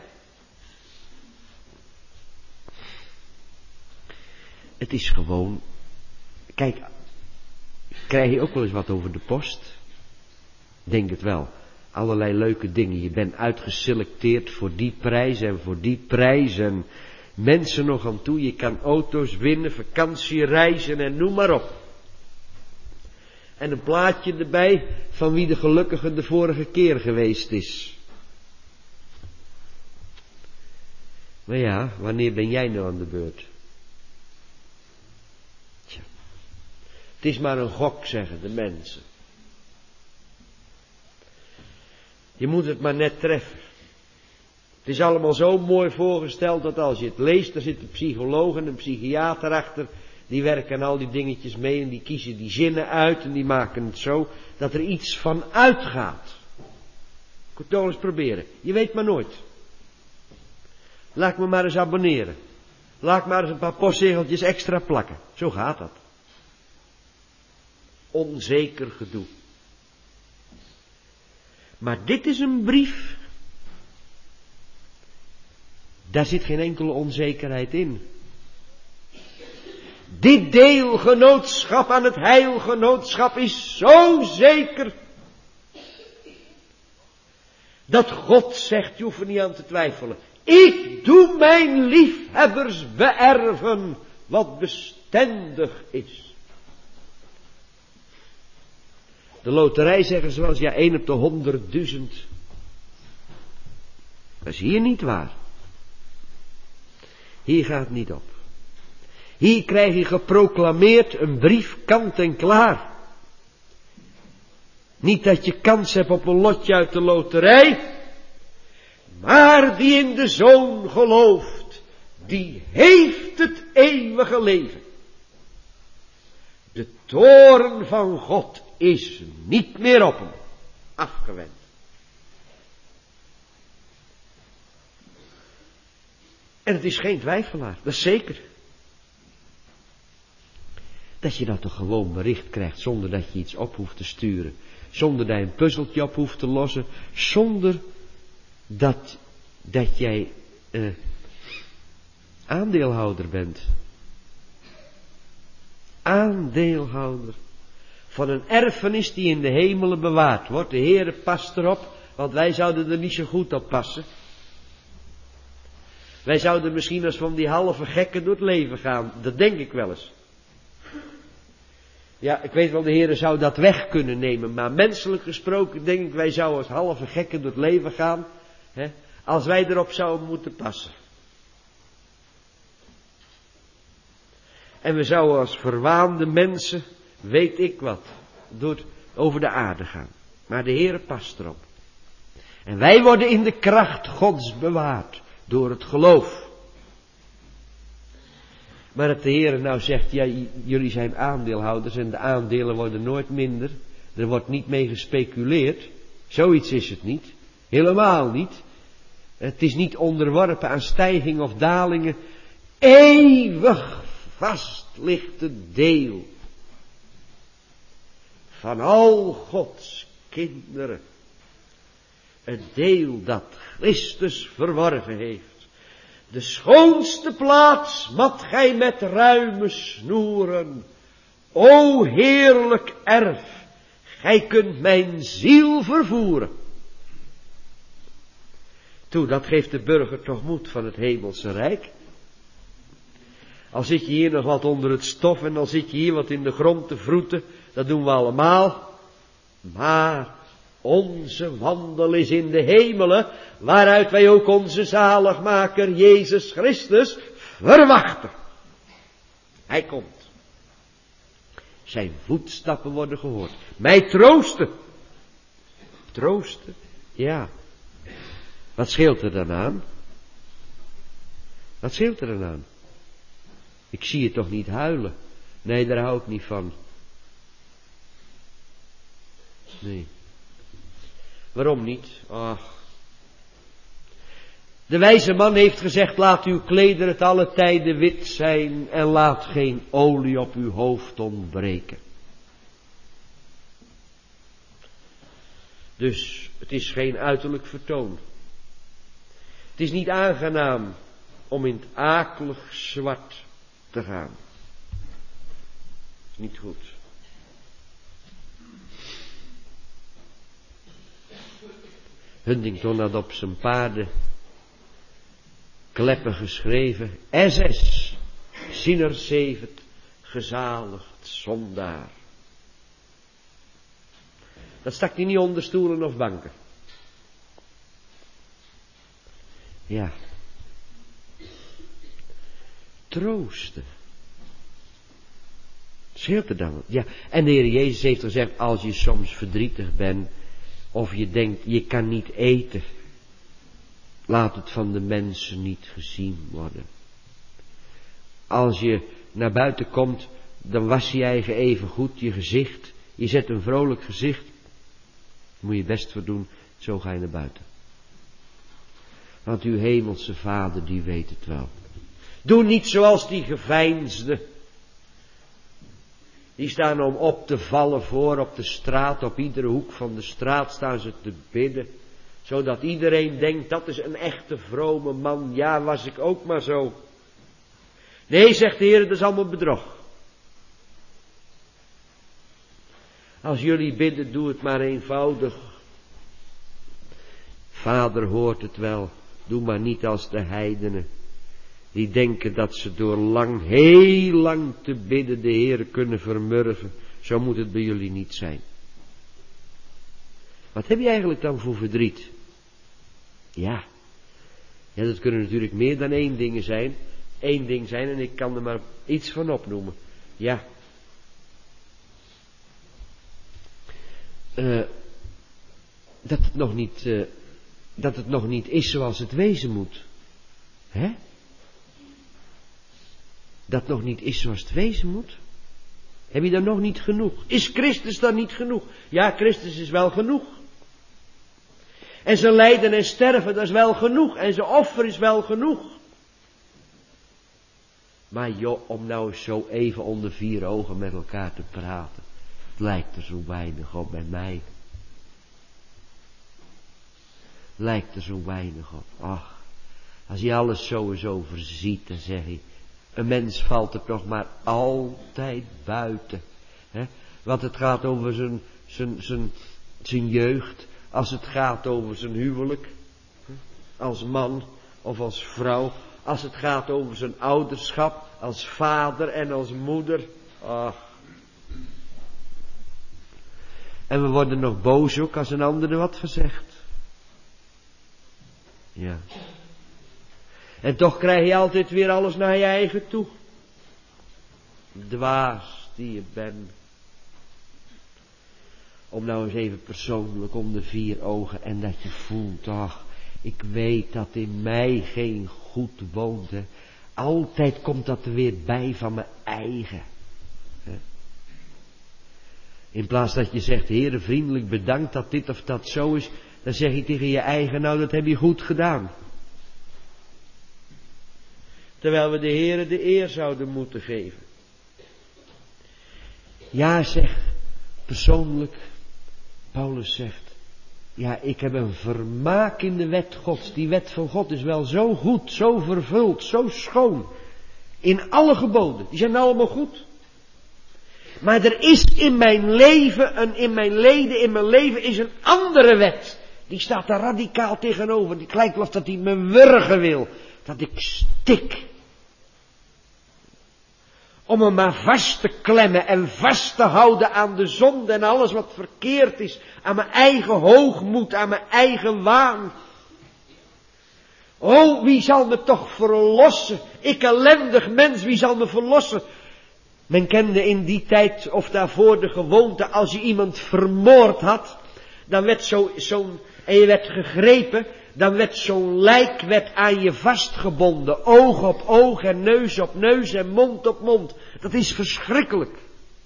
Het is gewoon, kijk, krijg je ook wel eens wat over de post? Denk het wel. Allerlei leuke dingen. Je bent uitgeselecteerd voor die prijs en voor die prijs en mensen nog aan toe. Je kan auto's winnen, vakantiereizen en noem maar op. En een plaatje erbij van wie de gelukkige de vorige keer geweest is. Maar ja, wanneer ben jij nou aan de beurt? Tja. Het is maar een gok, zeggen de mensen. Je moet het maar net treffen. Het is allemaal zo mooi voorgesteld dat als je het leest, er zit een psycholoog en een psychiater achter. Die werken al die dingetjes mee en die kiezen die zinnen uit en die maken het zo dat er iets van uitgaat. Ik moet het nog eens proberen. Je weet maar nooit. Laat me maar eens abonneren. Laat maar eens een paar postzegeltjes extra plakken. Zo gaat dat. Onzeker gedoe. Maar dit is een brief. Daar zit geen enkele onzekerheid in. Dit deelgenootschap aan het heilgenootschap is zo zeker. Dat God zegt, je hoeft er niet aan te twijfelen. Ik doe mijn liefhebbers beërven wat bestendig is. De loterij zeggen ze wel eens, ja, 1 op de 100.000. Dat is hier niet waar. Hier gaat het niet op. Hier krijg je geproclameerd een brief kant en klaar. Niet dat je kans hebt op een lotje uit de loterij. Maar die in de Zoon gelooft, die heeft het eeuwige leven. De toorn van God is niet meer op hem afgewend. En het is geen twijfelaar, dat is zeker. Dat je dat toch gewoon bericht krijgt zonder dat je iets op hoeft te sturen. Zonder dat je een puzzeltje op hoeft te lossen. Zonder dat jij aandeelhouder bent. Aandeelhouder van een erfenis die in de hemelen bewaard wordt. De Heere past erop, want wij zouden er niet zo goed op passen. Wij zouden misschien als van die halve gekken door het leven gaan. Dat denk ik wel eens. Ja, ik weet wel, de Heere zou dat weg kunnen nemen. Maar menselijk gesproken denk ik, wij zouden als halve gekken door het leven gaan. Hè, als wij erop zouden moeten passen. En we zouden als verwaande mensen, weet ik wat, over de aarde gaan. Maar de Heere past erop. En wij worden in de kracht Gods bewaard. Door het geloof. Maar dat de Heer nou zegt, ja, jullie zijn aandeelhouders en de aandelen worden nooit minder. Er wordt niet mee gespeculeerd. Zoiets is het niet. Helemaal niet. Het is niet onderworpen aan stijging of dalingen. Eeuwig vast ligt het deel van al Gods kinderen. het deel dat Christus verworven heeft. De schoonste plaats mat gij met ruime snoeren. O heerlijk erf, gij kunt mijn ziel vervoeren. Toe, dat geeft de burger toch moed van het hemelse rijk. Al zit je hier nog wat onder het stof en al zit je hier wat in de grond te vroeten, dat doen we allemaal. Maar onze wandel is in de hemelen, waaruit wij ook onze zaligmaker Jezus Christus verwachten. Hij komt. Zijn voetstappen worden gehoord. Mij troosten. Troosten? Ja. Wat scheelt er dan aan? Wat scheelt er dan aan? Ik zie je toch niet huilen? Nee, daar hou ik niet van. Nee. Waarom niet? Ach. De wijze man heeft gezegd, laat uw klederen het alle tijden wit zijn en laat geen olie op uw hoofd ontbreken. Dus het is geen uiterlijk vertoon. Het is niet aangenaam om in het akelig zwart te gaan. Niet goed. Huntington had op zijn paarden kleppen geschreven. SS, Sinner zevet, gezaligd zondaar. Dat stak hij niet onder stoelen of banken. Ja. Troosten. Scheelt er dan? Ja. En de Heer Jezus heeft gezegd, als je soms verdrietig bent, of je denkt, je kan niet eten, laat het van de mensen niet gezien worden. Als je naar buiten komt, dan was je eigen even goed je gezicht. Je zet een vrolijk gezicht. Daar moet je best voor doen, zo ga je naar buiten. Want uw hemelse Vader, die weet het wel. Doe niet zoals die geveinsden. Die staan om op te vallen voor op de straat, op iedere hoek van de straat staan ze te bidden. Zodat iedereen denkt, dat is een echte vrome man. Ja, was ik ook maar zo. Nee, zegt de Heer, dat is allemaal bedrog. Als jullie bidden, doe het maar eenvoudig. Vader hoort het wel. Doe maar niet als de heidenen. Die denken dat ze door heel lang te bidden de Heer kunnen vermurven. Zo moet het bij jullie niet zijn. Wat heb je eigenlijk dan voor verdriet? Ja, dat kunnen natuurlijk meer dan één ding zijn. Eén ding zijn en ik kan er maar iets van opnoemen. Ja. Dat het nog niet is zoals het wezen moet. Hè? Dat het nog niet is zoals het wezen moet. Heb je dan nog niet genoeg? Is Christus dan niet genoeg? Ja, Christus is wel genoeg. En zijn lijden en sterven, dat is wel genoeg. En zijn offer is wel genoeg. Maar joh, om nou zo even onder vier ogen met elkaar te praten. Het lijkt er zo weinig op bij mij. Lijkt er zo weinig op. Ach, als je alles sowieso overziet, dan zeg je, een mens valt er toch maar altijd buiten. Hè? Want het gaat over zijn jeugd, als het gaat over zijn huwelijk, als man of als vrouw, als het gaat over zijn ouderschap, als vader en als moeder. Ach. En we worden nog boos ook als een ander er wat gezegd. Ja. En toch krijg je altijd weer alles naar je eigen toe. Dwaas die je bent. Om nou eens even persoonlijk om de vier ogen en dat je voelt, ach, ik weet dat in mij geen goed woont. Hè. Altijd komt dat er weer bij van mijn eigen. Hè. In plaats dat je zegt, Heere, vriendelijk bedankt dat dit of dat zo is, dan zeg je tegen je eigen, nou dat heb je goed gedaan. Terwijl we de Heere de eer zouden moeten geven. Ja, zeg, persoonlijk, Paulus zegt, Ja, ik heb een vermaak in de wet Gods. Die wet van God is wel zo goed, zo vervuld, zo schoon. In alle geboden. Die zijn allemaal goed. Maar er is in mijn leven, in mijn leven is een andere wet. Die staat er radicaal tegenover. Die lijkt wel dat hij me wurgen wil. Dat ik stik. Om me maar vast te klemmen en vast te houden aan de zonde en alles wat verkeerd is. Aan mijn eigen hoogmoed, aan mijn eigen waan. Oh, wie zal me toch verlossen? Ik ellendig mens, wie zal me verlossen? Men kende in die tijd of daarvoor de gewoonte, als je iemand vermoord had, dan werd en je werd gegrepen, dan werd zo'n lijk aan je vastgebonden. Oog op oog en neus op neus en mond op mond. Dat is verschrikkelijk.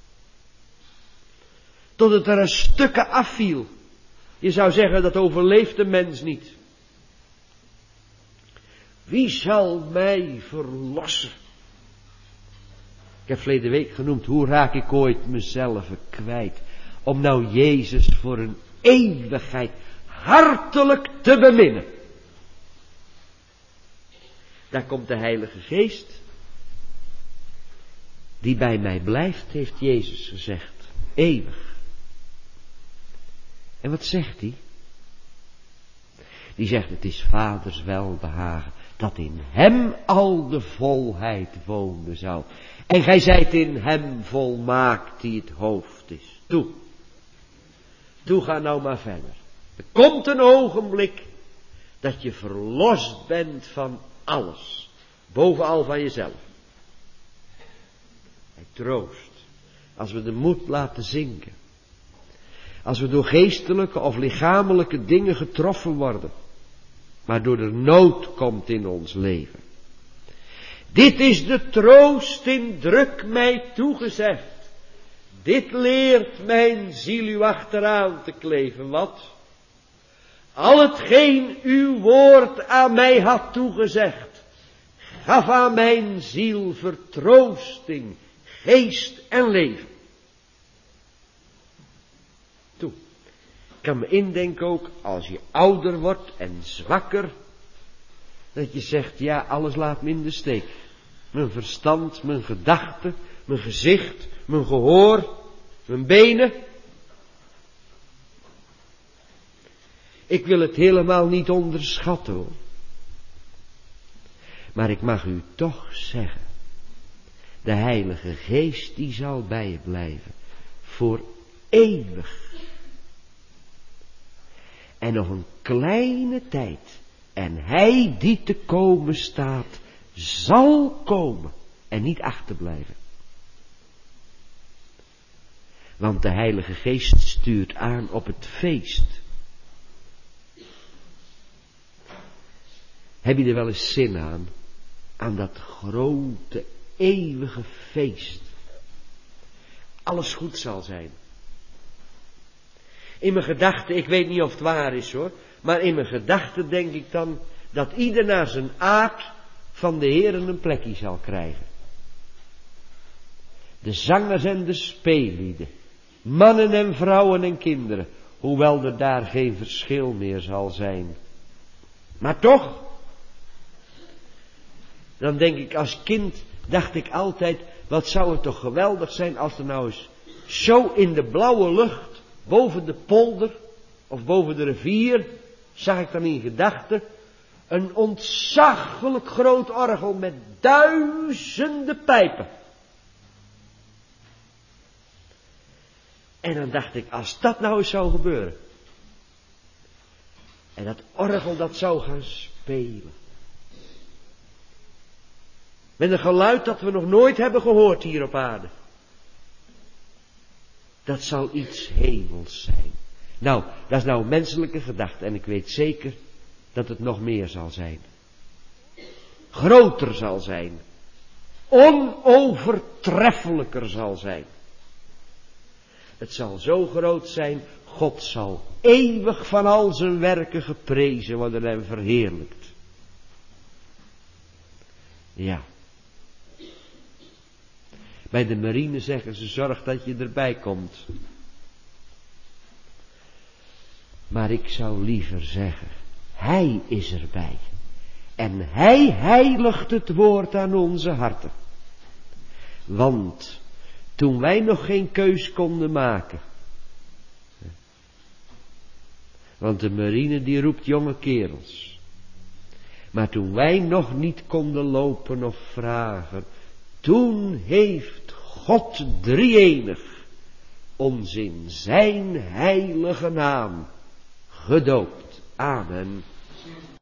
Tot het er een stukken afviel. Je zou zeggen, dat overleeft de mens niet. Wie zal mij verlossen? Ik heb verleden week genoemd, hoe raak ik ooit mezelf kwijt? Om nou Jezus voor een eeuwigheid hartelijk te beminnen. Daar komt de Heilige Geest. Die bij mij blijft, heeft Jezus gezegd. Eeuwig. En wat zegt hij? Die zegt, het is Vaders welbehagen dat in hem al de volheid wonen zou. En gij zijt in hem volmaakt die het hoofd is. Toe ga nou maar verder. Er komt een ogenblik dat je verlost bent van alles. Bovenal van jezelf. Hij troost. Als we de moed laten zinken. Als we door geestelijke of lichamelijke dingen getroffen worden. Waardoor er nood komt in ons leven. Dit is de troost in druk mij toegezegd. Dit leert mijn ziel u achteraan te kleven. Wat? Al hetgeen uw woord aan mij had toegezegd, gaf aan mijn ziel vertroosting, geest en leven. Toe. Ik kan me indenken ook, als je ouder wordt en zwakker, dat je zegt, ja, alles laat me in de steek. Mijn verstand, mijn gedachten, mijn gezicht, mijn gehoor, mijn benen. Ik wil het helemaal niet onderschatten hoor. Maar ik mag u toch zeggen, de Heilige Geest die zal bij je blijven. Voor eeuwig. En nog een kleine tijd. En hij die te komen staat, zal komen en niet achterblijven. Want de Heilige Geest stuurt aan op het feest. Heb je er wel eens zin aan? Aan dat grote, eeuwige feest. Alles goed zal zijn. In mijn gedachten, ik weet niet of het waar is hoor, maar in mijn gedachten denk ik dan dat ieder naar zijn aard van de Heer een plekje zal krijgen. De zangers en de speellieden, mannen en vrouwen en kinderen, hoewel er daar geen verschil meer zal zijn. Maar toch, dan denk ik als kind, dacht ik altijd, wat zou het toch geweldig zijn als er nou eens zo in de blauwe lucht, boven de polder of boven de rivier, zag ik dan in gedachten, een ontzaglijk groot orgel met duizenden pijpen. En dan dacht ik, als dat nou eens zou gebeuren. En dat orgel dat zou gaan spelen. Met een geluid dat we nog nooit hebben gehoord hier op aarde. Dat zal iets hemels zijn. Nou, dat is nou een menselijke gedachte. En ik weet zeker dat het nog meer zal zijn. Groter zal zijn. Onovertreffelijker zal zijn. Het zal zo groot zijn. God zal eeuwig van al zijn werken geprezen worden en verheerlijkt. Ja. Bij de marine zeggen ze, zorg dat je erbij komt. Maar ik zou liever zeggen, Hij is erbij. En Hij heiligt het woord aan onze harten. Want toen wij nog geen keus konden maken. Want de marine die roept jonge kerels. Maar toen wij nog niet konden lopen of vragen. Toen heeft God drie-enig ons in zijn heilige naam gedoopt. Amen.